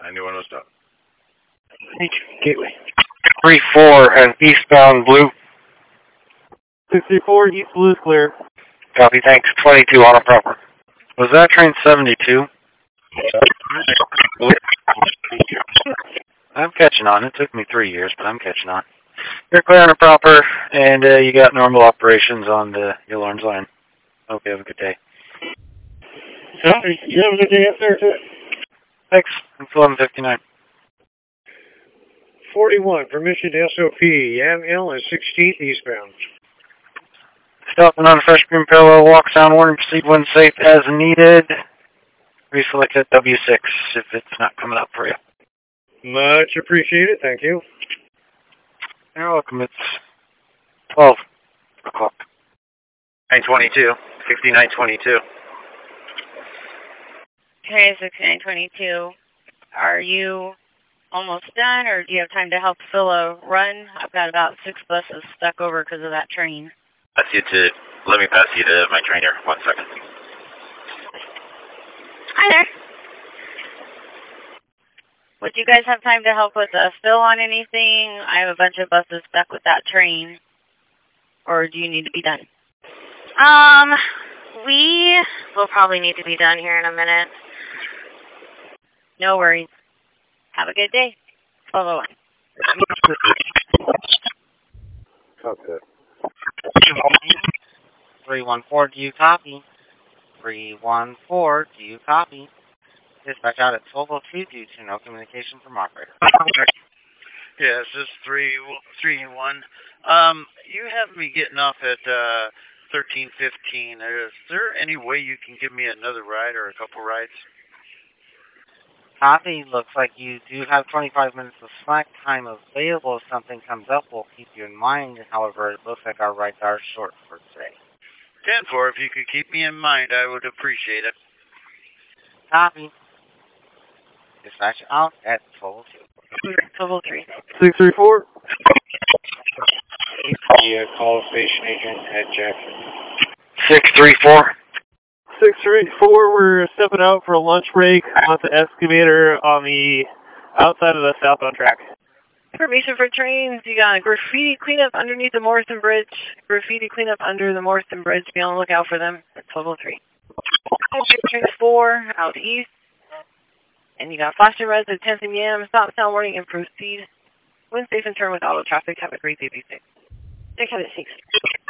Anyone was done. Gateway. 3-4 and eastbound blue. 634, East Blue is clear. Copy, thanks. 22 on a proper. Was that train 72? I'm catching on. It took me 3 years, but I'm catching on. You're clear on a proper, and you got normal operations on the Lawrence line. Hope you have a good day. Copy. You have a good day up there, too. Thanks. It's 11:59. 41, permission to SOP, Yam Hill and 16th eastbound. Stopping on a fresh green parallel, walk sound warning, proceed when safe as needed. Reselect at W6 if it's not coming up for you. Much appreciated, thank you. You're welcome. It's 12 o'clock. 922. 6922. Okay, 6922. Are you almost done, or do you have time to help fill a run? I've got about 6 buses stuck over because of that train. Let me pass you to my trainer. 1 second. Hi there. Would you guys have time to help with a fill on anything? I have a bunch of buses stuck with that train. Or do you need to be done? We will probably need to be done here in a minute. No worries. Have a good day. 1201. Okay. 314, do you copy? 314, do you copy? Dispatch out at 1202 due to no communication from operator. Yes, this is 3-1. You have me getting off at 13:15. Is there any way you can give me another ride or a couple rides? Copy. Looks like you do have 25 minutes of slack time available. If something comes up, we'll keep you in mind. However, it looks like our rides are short for today. 10-4, if you could keep me in mind, I would appreciate it. Copy. Dispatch out at 1202. 1203. 634. Yeah, call station agent at Jackson. 634. 634, we're stepping out for a lunch break on the excavator on the outside of the southbound track. Information for trains. You got a graffiti cleanup underneath the Morrison Bridge. Graffiti cleanup under the Morrison Bridge. Be on the lookout for them at 1203. Train 4 out east. And you got flashing reds at 10 p.m. Stop sound warning and proceed. Wind safe and turn with auto traffic. Have a great day. Be safe. Take care. Thanks.